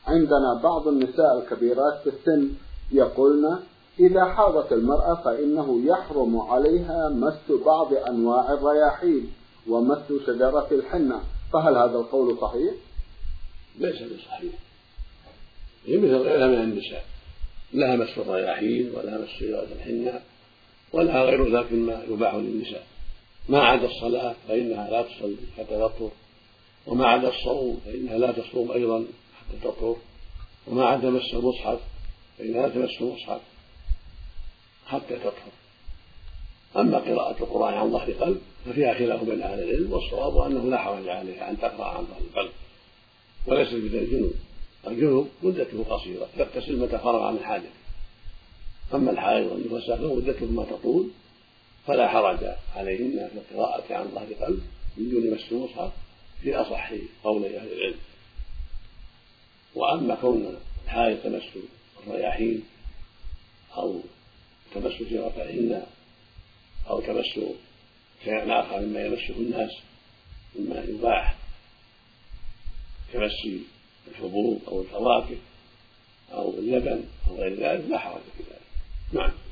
عندنا بعض النساء الكبيرات في السن يقولن إذا حاضت المرأة فإنه يحرم عليها مس بعض أنواع الرياحين ومس شجرة الحنة، فهل هذا القول صحيح؟ ليس بصحيح. هي مثل غيرها من النساء، لها مس الرياحين ولها مس شجرة الحنة ولها غير ذلك مما يباح للنساء، ما عدا الصلاة فإنها لا تصلي حتى تطهر، وما عدا الصوم فإنها لا تصوم أيضا حتى تطهر، وما عدا مس المصحف فإنها لا تمس المصحف حتى تطهر. أما قراءة القرآن عن ظهر قلب ففيها خلاف بين أهل العلم، والصواب أنه لا حرج عليها أن تقرأ عن ظهر القلب، وليس مثل الجنوب. الجنوب مدته قصيرة تغتسل متى فرغ عن الحاجة، أما الحائض والنفساء فمدتهما تطول، فلا حرج عليهن في القراءة عن ظهر قلب من دون مس المصحف في أصح قولي أهل العلم. وأما كون الحائض تمس الرياحين أو تمس شجرة الحنة أو تمس شيئا آخر مما يمسه الناس مما يباح كمس الحبوب أو الفواكه أو اللبن أو غير ذلك لا حرج في ذلك. نعم.